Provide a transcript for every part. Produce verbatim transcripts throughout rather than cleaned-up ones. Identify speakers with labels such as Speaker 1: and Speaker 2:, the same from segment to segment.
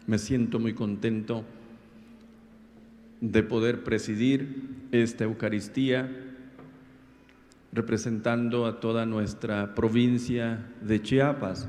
Speaker 1: Me siento muy contento de poder presidir esta Eucaristía representando a toda nuestra provincia de Chiapas.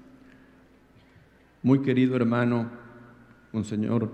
Speaker 1: Muy querido hermano, Monseñor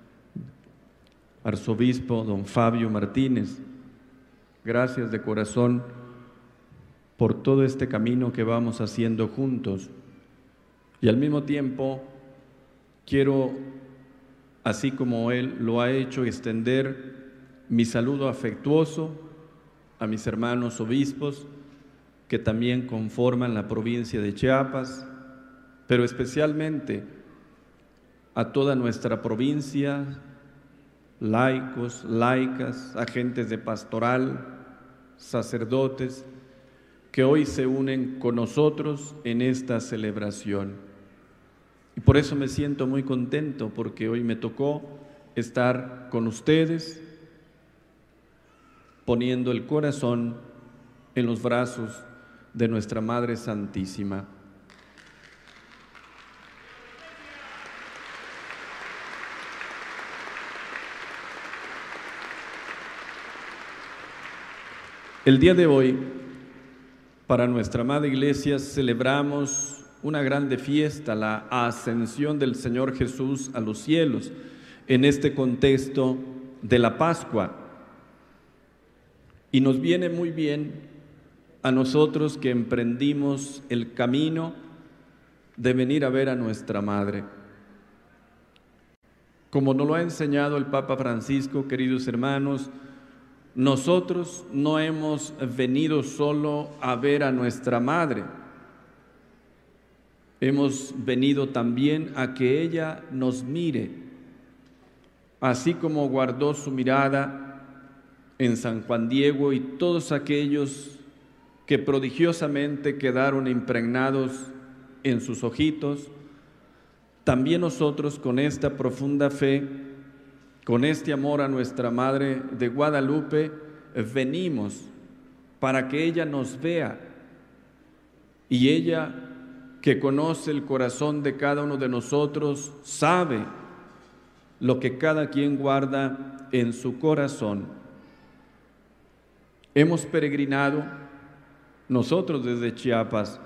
Speaker 1: Arzobispo don Fabio Martínez, gracias de corazón por todo este camino que vamos haciendo juntos. Y al mismo tiempo quiero, así como él lo ha hecho, extender mi saludo afectuoso a mis hermanos obispos que también conforman la provincia de Chiapas, pero especialmente a toda nuestra provincia, laicos, laicas, agentes de pastoral, sacerdotes, que hoy se unen con nosotros en esta celebración. Y por eso me siento muy contento, porque hoy me tocó estar con ustedes, poniendo el corazón en los brazos de nuestra Madre Santísima. El día de hoy, para nuestra amada Iglesia, celebramos una grande fiesta, la ascensión del Señor Jesús a los cielos, en este contexto de la Pascua. Y nos viene muy bien a nosotros que emprendimos el camino de venir a ver a nuestra Madre. Como nos lo ha enseñado el Papa Francisco, queridos hermanos, nosotros no hemos venido solo a ver a nuestra Madre, hemos venido también a que ella nos mire, así como guardó su mirada en San Juan Diego y todos aquellos que prodigiosamente quedaron impregnados en sus ojitos. También nosotros, con esta profunda fe, con este amor a nuestra Madre de Guadalupe, venimos para que ella nos vea, y ella, que conoce el corazón de cada uno de nosotros, sabe lo que cada quien guarda en su corazón. Hemos peregrinado nosotros desde Chiapas.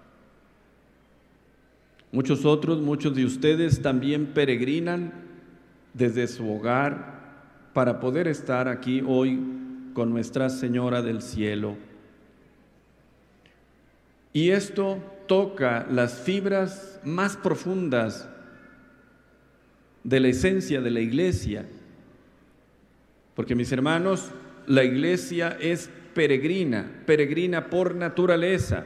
Speaker 1: Muchos otros, muchos de ustedes también peregrinan desde su hogar para poder estar aquí hoy con Nuestra Señora del Cielo. Y esto toca las fibras más profundas de la esencia de la Iglesia, porque, mis hermanos, la Iglesia es peregrina, peregrina por naturaleza.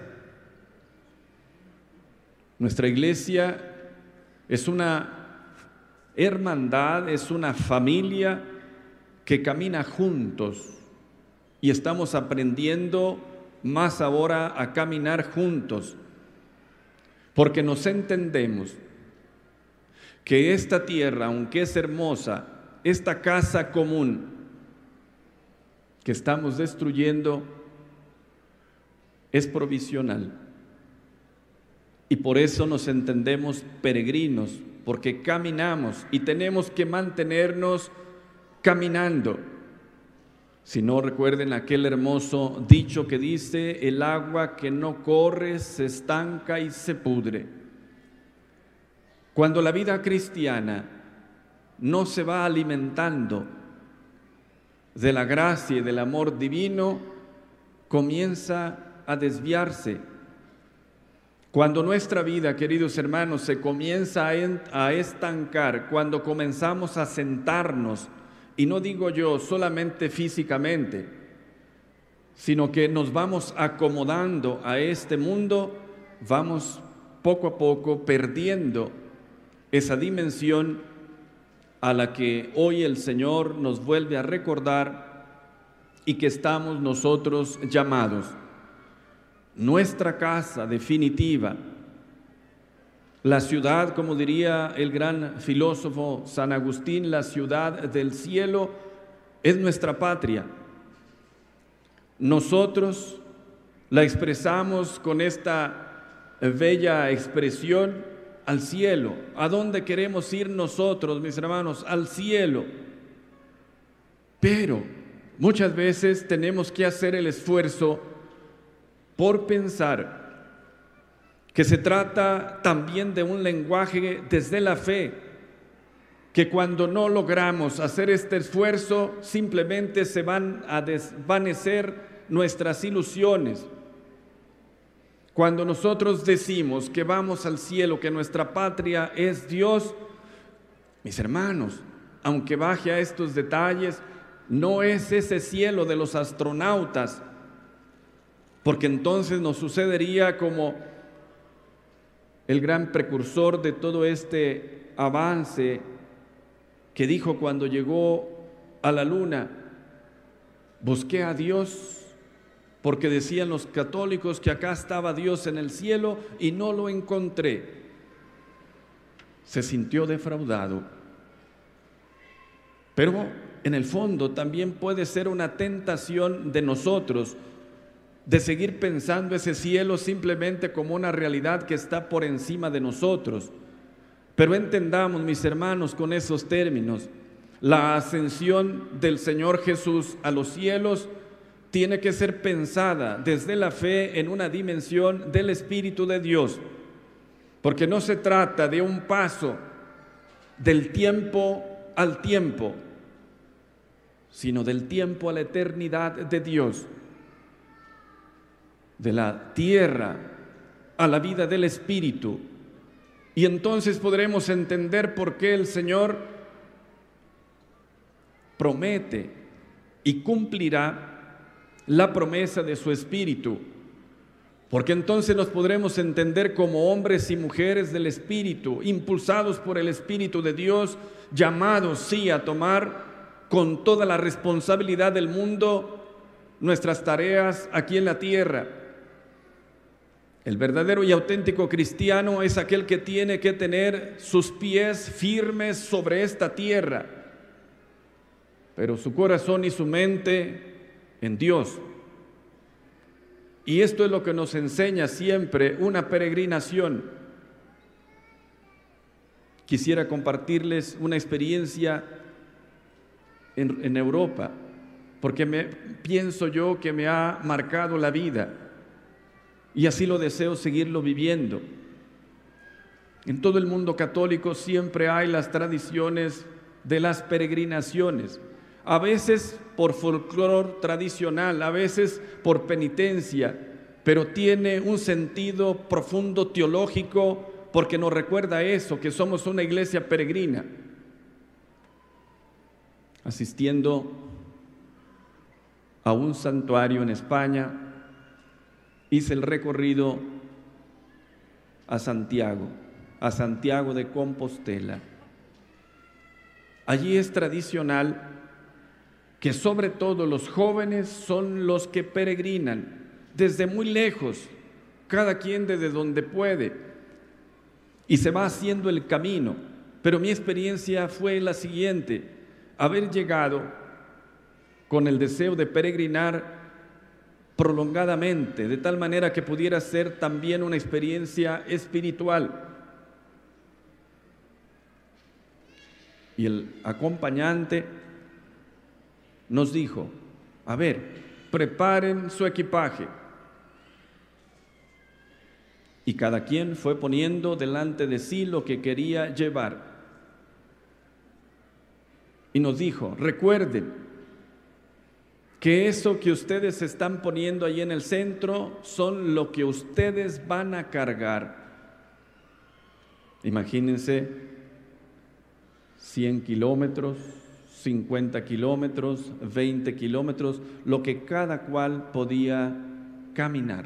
Speaker 1: Nuestra Iglesia es una hermandad, es una familia que camina juntos, y estamos aprendiendo más ahora a caminar juntos, porque nos entendemos que esta tierra, aunque es hermosa, esta casa común que estamos destruyendo, es provisional. Y por eso nos entendemos peregrinos, porque caminamos y tenemos que mantenernos caminando. Si no, recuerden aquel hermoso dicho que dice: el agua que no corre se estanca y se pudre. Cuando la vida cristiana no se va alimentando de la gracia y del amor divino, comienza a desviarse. Cuando nuestra vida, queridos hermanos, se comienza a estancar, cuando comenzamos a sentarnos, y no digo yo solamente físicamente, sino que nos vamos acomodando a este mundo, vamos poco a poco perdiendo esa dimensión a la que hoy el Señor nos vuelve a recordar y que estamos nosotros llamados. Nuestra casa definitiva, la ciudad, como diría el gran filósofo San Agustín, la ciudad del cielo, es nuestra patria. Nosotros la expresamos con esta bella expresión al cielo. ¿A dónde queremos ir nosotros, mis hermanos? Al cielo. Pero muchas veces tenemos que hacer el esfuerzo por pensar que se trata también de un lenguaje desde la fe, que cuando no logramos hacer este esfuerzo, simplemente se van a desvanecer nuestras ilusiones. Cuando nosotros decimos que vamos al cielo, que nuestra patria es Dios, mis hermanos, aunque baje a estos detalles, no es ese cielo de los astronautas, porque entonces nos sucedería como el gran precursor de todo este avance que dijo cuando llegó a la luna: busqué a Dios, porque decían los católicos que acá estaba Dios en el cielo y no lo encontré. Se sintió defraudado. Pero en el fondo también puede ser una tentación de nosotros de seguir pensando ese cielo simplemente como una realidad que está por encima de nosotros. Pero entendamos, mis hermanos, con esos términos, la ascensión del Señor Jesús a los cielos tiene que ser pensada desde la fe en una dimensión del Espíritu de Dios, porque no se trata de un paso del tiempo al tiempo, sino del tiempo a la eternidad de Dios, de la tierra a la vida del Espíritu. Y entonces podremos entender por qué el Señor promete y cumplirá la promesa de su Espíritu, porque entonces nos podremos entender como hombres y mujeres del Espíritu, impulsados por el Espíritu de Dios, llamados sí a tomar con toda la responsabilidad del mundo nuestras tareas aquí en la tierra. El verdadero y auténtico cristiano es aquel que tiene que tener sus pies firmes sobre esta tierra, pero su corazón y su mente en Dios. Y esto es lo que nos enseña siempre una peregrinación. Quisiera compartirles una experiencia en, en Europa, porque me, pienso yo que me ha marcado la vida. Y así lo deseo seguirlo viviendo. En todo el mundo católico siempre hay las tradiciones de las peregrinaciones, a veces por folclore tradicional, a veces por penitencia, pero tiene un sentido profundo teológico porque nos recuerda eso, que somos una iglesia peregrina. Asistiendo a un santuario en España, hice el recorrido a Santiago, a Santiago de Compostela. Allí es tradicional que sobre todo los jóvenes son los que peregrinan desde muy lejos, cada quien desde donde puede, y se va haciendo el camino. Pero mi experiencia fue la siguiente: haber llegado con el deseo de peregrinar prolongadamente, de tal manera que pudiera ser también una experiencia espiritual. Y el acompañante nos dijo: a ver, preparen su equipaje. Y cada quien fue poniendo delante de sí lo que quería llevar. Y nos dijo: recuerden que eso que ustedes están poniendo ahí en el centro son lo que ustedes van a cargar. Imagínense cien kilómetros, cincuenta kilómetros, veinte kilómetros, lo que cada cual podía caminar.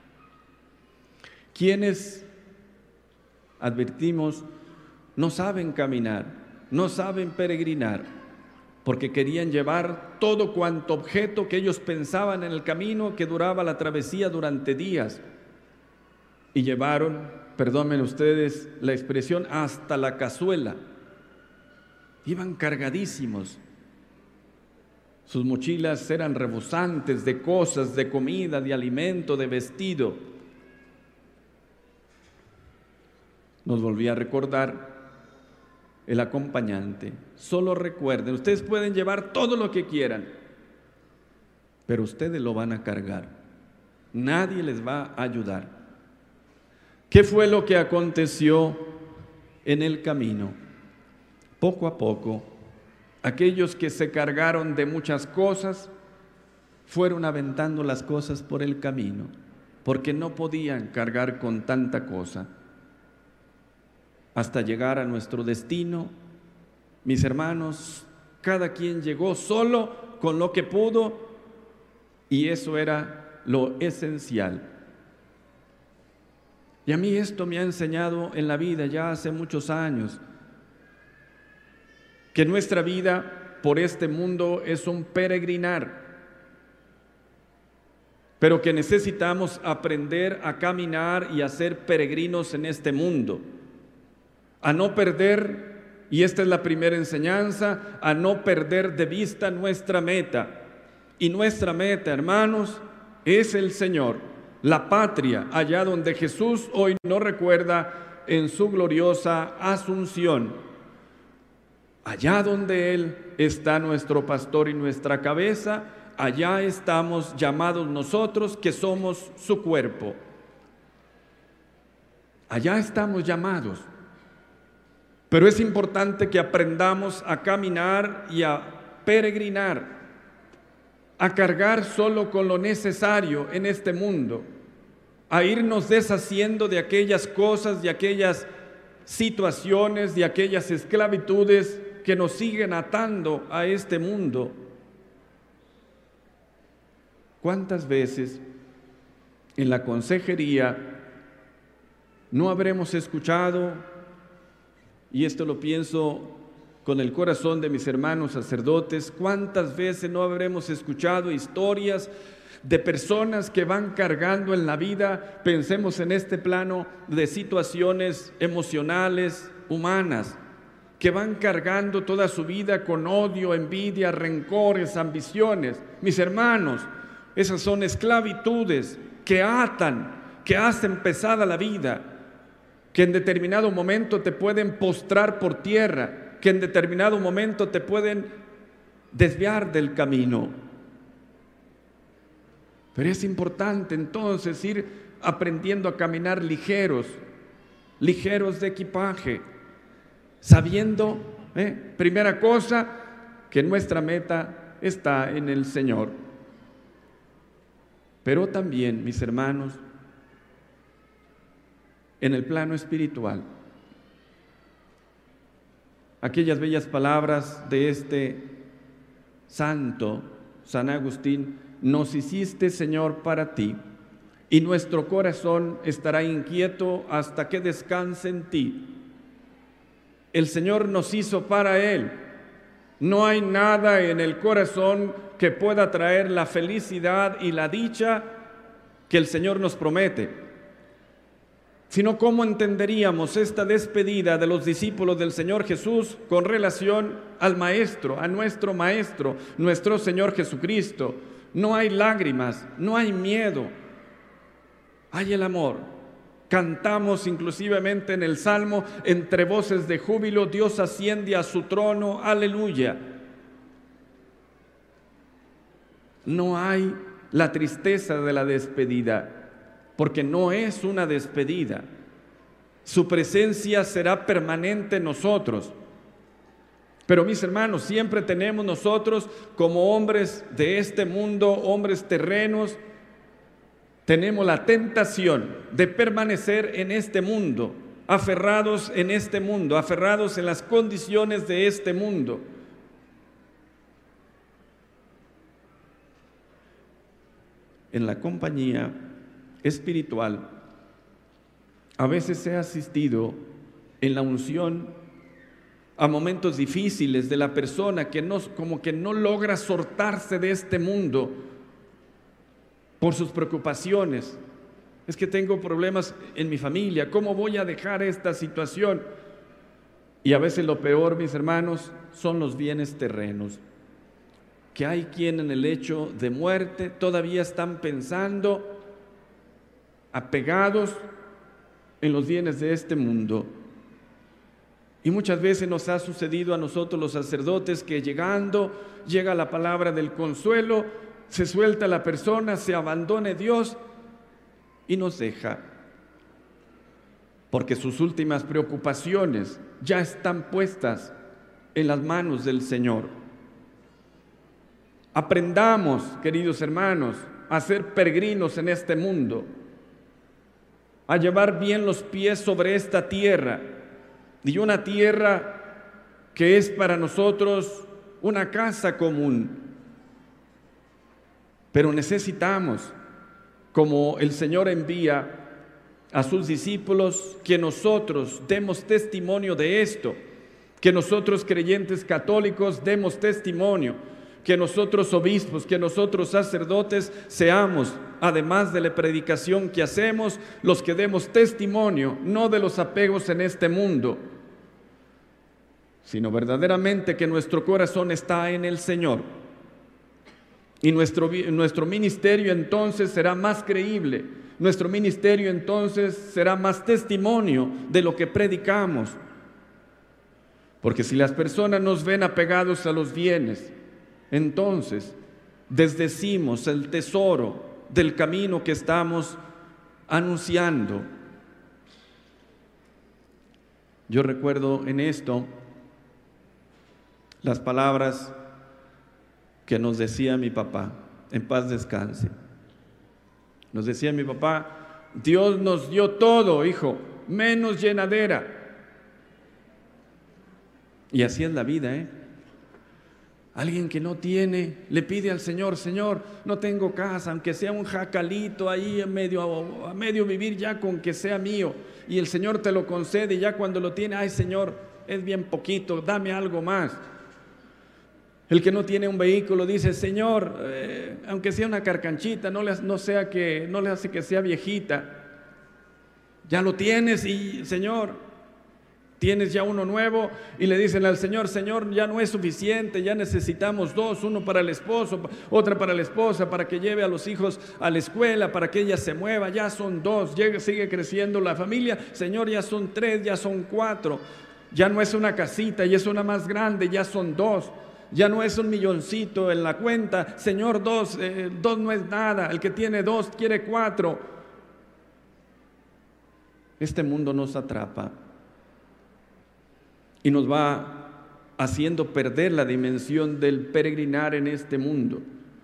Speaker 1: Quienes, advertimos, no saben caminar, no saben peregrinar, porque querían llevar todo cuanto objeto que ellos pensaban en el camino que duraba la travesía durante días. Y llevaron, perdónenme ustedes la expresión, hasta la cazuela. Iban cargadísimos. Sus mochilas eran rebosantes de cosas, de comida, de alimento, de vestido. Nos volví a recordar el acompañante. Solo recuerden, ustedes pueden llevar todo lo que quieran, pero ustedes lo van a cargar. Nadie les va a ayudar. ¿Qué fue lo que aconteció en el camino? Poco a poco, aquellos que se cargaron de muchas cosas fueron aventando las cosas por el camino, porque no podían cargar con tanta cosa. Hasta llegar a nuestro destino, mis hermanos, cada quien llegó solo con lo que pudo, y eso era lo esencial. Y a mí esto me ha enseñado en la vida ya hace muchos años, que nuestra vida por este mundo es un peregrinar, pero que necesitamos aprender a caminar y a ser peregrinos en este mundo, a no perder, y esta es la primera enseñanza, a no perder de vista nuestra meta. Y nuestra meta, hermanos, es el Señor, la patria, allá donde Jesús hoy nos recuerda en su gloriosa asunción. Allá donde Él está nuestro pastor y nuestra cabeza, allá estamos llamados nosotros que somos su cuerpo. Allá estamos llamados. Pero es importante que aprendamos a caminar y a peregrinar, a cargar solo con lo necesario en este mundo, a irnos deshaciendo de aquellas cosas, de aquellas situaciones, de aquellas esclavitudes que nos siguen atando a este mundo. ¿Cuántas veces en la consejería no habremos escuchado? Y esto lo pienso con el corazón de mis hermanos sacerdotes. ¿Cuántas veces no habremos escuchado historias de personas que van cargando en la vida, pensemos en este plano, de situaciones emocionales, humanas, que van cargando toda su vida con odio, envidia, rencores, ambiciones? Mis hermanos, esas son esclavitudes que atan, que hacen pesada la vida, que en determinado momento te pueden postrar por tierra, que en determinado momento te pueden desviar del camino. Pero es importante entonces ir aprendiendo a caminar ligeros, ligeros de equipaje, sabiendo, ¿eh? primera cosa, que nuestra meta está en el Señor. Pero también, mis hermanos, en el plano espiritual, aquellas bellas palabras de este santo, San Agustín: nos hiciste, Señor, para ti, y nuestro corazón estará inquieto hasta que descanse en ti. El Señor nos hizo para Él. No hay nada en el corazón que pueda traer la felicidad y la dicha que el Señor nos promete. Sino, ¿cómo entenderíamos esta despedida de los discípulos del Señor Jesús con relación al Maestro, a nuestro Maestro, nuestro Señor Jesucristo? No hay lágrimas, no hay miedo, hay el amor. Cantamos inclusivamente en el Salmo, entre voces de júbilo: Dios asciende a su trono, aleluya. No hay la tristeza de la despedida, porque no es una despedida. Su presencia será permanente en nosotros. Pero, mis hermanos, siempre tenemos nosotros, como hombres de este mundo, hombres terrenos, tenemos la tentación de permanecer en este mundo, aferrados en este mundo, aferrados en las condiciones de este mundo. En la compañía espiritual, a veces he asistido en la unción a momentos difíciles de la persona que no, como que no logra soltarse de este mundo por sus preocupaciones. Es que tengo problemas en mi familia, ¿cómo voy a dejar esta situación? Y a veces lo peor, mis hermanos, son los bienes terrenos, que hay quien en el lecho de muerte todavía están pensando, apegados en los bienes de este mundo. Y muchas veces nos ha sucedido a nosotros los sacerdotes que llegando, llega la palabra del consuelo, se suelta la persona, se abandona Dios y nos deja. Porque sus últimas preocupaciones ya están puestas en las manos del Señor. Aprendamos, queridos hermanos, a ser peregrinos en este mundo, a llevar bien los pies sobre esta tierra, y una tierra que es para nosotros una casa común. Pero necesitamos, como el Señor envía a sus discípulos, que nosotros demos testimonio de esto, que nosotros creyentes católicos demos testimonio, que nosotros obispos, que nosotros sacerdotes seamos, además de la predicación que hacemos, los que demos testimonio, no de los apegos en este mundo, sino verdaderamente que nuestro corazón está en el Señor. Y nuestro, nuestro ministerio entonces será más creíble, nuestro ministerio entonces será más testimonio de lo que predicamos. Porque si las personas nos ven apegados a los bienes, entonces desdecimos el tesoro del camino que estamos anunciando. Yo recuerdo en esto las palabras que nos decía mi papá, en paz descanse. Nos decía mi papá: Dios nos dio todo, hijo, menos llenadera. Y así es la vida, ¿eh? Alguien que no tiene, le pide al Señor: Señor, no tengo casa, aunque sea un jacalito ahí a medio, a medio vivir, ya con que sea mío. Y el Señor te lo concede, y ya cuando lo tiene: ay, Señor, es bien poquito, dame algo más. El que no tiene un vehículo dice: Señor, eh, aunque sea una carcanchita, no le, no sea que, no le hace que sea viejita. Ya lo tienes y, Señor, tienes ya uno nuevo, y le dicen al Señor: Señor, ya no es suficiente, ya necesitamos dos, uno para el esposo, otra para la esposa, para que lleve a los hijos a la escuela, para que ella se mueva, ya son dos, llega, sigue creciendo la familia, Señor, ya son tres, ya son cuatro, ya no es una casita, ya es una más grande, ya son dos. Ya no es un milloncito en la cuenta, Señor, dos, eh, dos no es nada, el que tiene dos quiere cuatro. Este mundo nos atrapa y nos va haciendo perder la dimensión del peregrinar en este mundo.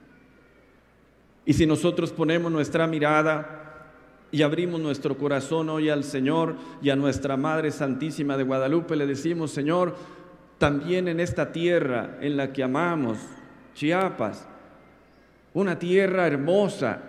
Speaker 1: Y si nosotros ponemos nuestra mirada y abrimos nuestro corazón hoy al Señor y a nuestra Madre Santísima de Guadalupe, le decimos: Señor, también en esta tierra en la que amamos, Chiapas, una tierra hermosa,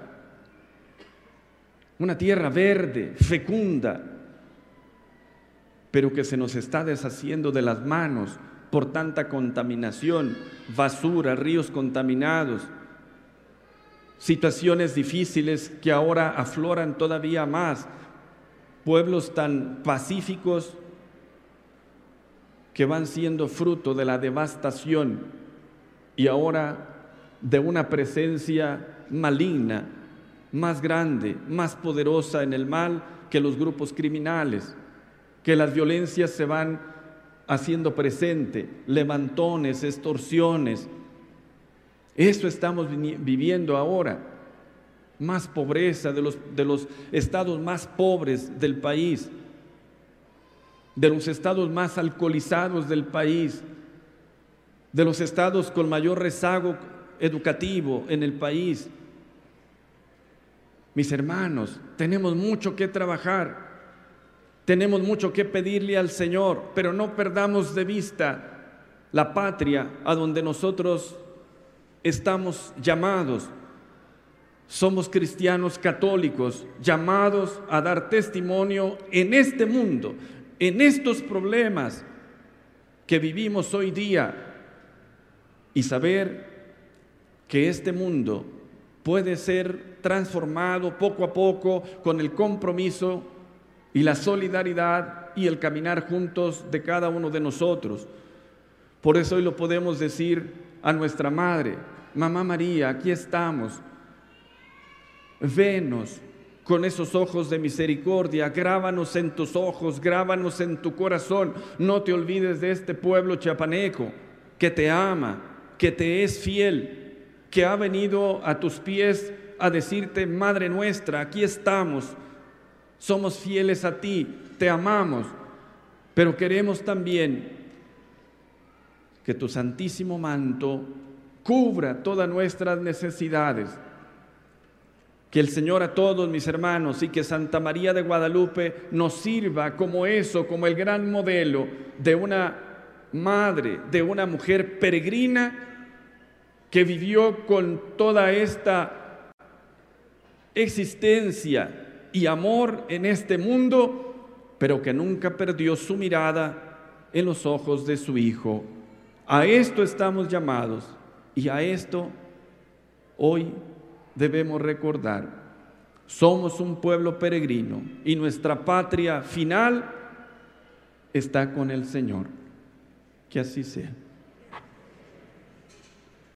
Speaker 1: una tierra verde, fecunda, pero que se nos está deshaciendo de las manos por tanta contaminación, basura, ríos contaminados, situaciones difíciles que ahora afloran todavía más, pueblos tan pacíficos que van siendo fruto de la devastación y ahora de una presencia maligna, más grande, más poderosa en el mal que los grupos criminales, que las violencias se van haciendo presente, levantones, extorsiones. Eso estamos viviendo ahora, más pobreza de los, de los estados más pobres del país, de los estados más alcoholizados del país, de los estados con mayor rezago educativo en el país. Mis hermanos, tenemos mucho que trabajar, tenemos mucho que pedirle al Señor, pero no perdamos de vista la patria a donde nosotros estamos llamados. Somos cristianos católicos, llamados a dar testimonio en este mundo, en estos problemas que vivimos hoy día, y saber que este mundo puede ser transformado poco a poco con el compromiso y la solidaridad y el caminar juntos de cada uno de nosotros. Por eso hoy lo podemos decir a nuestra Madre: Mamá María, aquí estamos, venos, con esos ojos de misericordia. Grábanos en tus ojos, grábanos en tu corazón. No te olvides de este pueblo chiapaneco que te ama, que te es fiel, que ha venido a tus pies a decirte: Madre nuestra, aquí estamos, somos fieles a ti, te amamos, pero queremos también que tu santísimo manto cubra todas nuestras necesidades. Que el Señor a todos mis hermanos y que Santa María de Guadalupe nos sirva como eso, como el gran modelo de una madre, de una mujer peregrina que vivió con toda esta existencia y amor en este mundo, pero que nunca perdió su mirada en los ojos de su Hijo. A esto estamos llamados y a esto hoy debemos recordar. Somos un pueblo peregrino y nuestra patria final está con el Señor. Que así sea.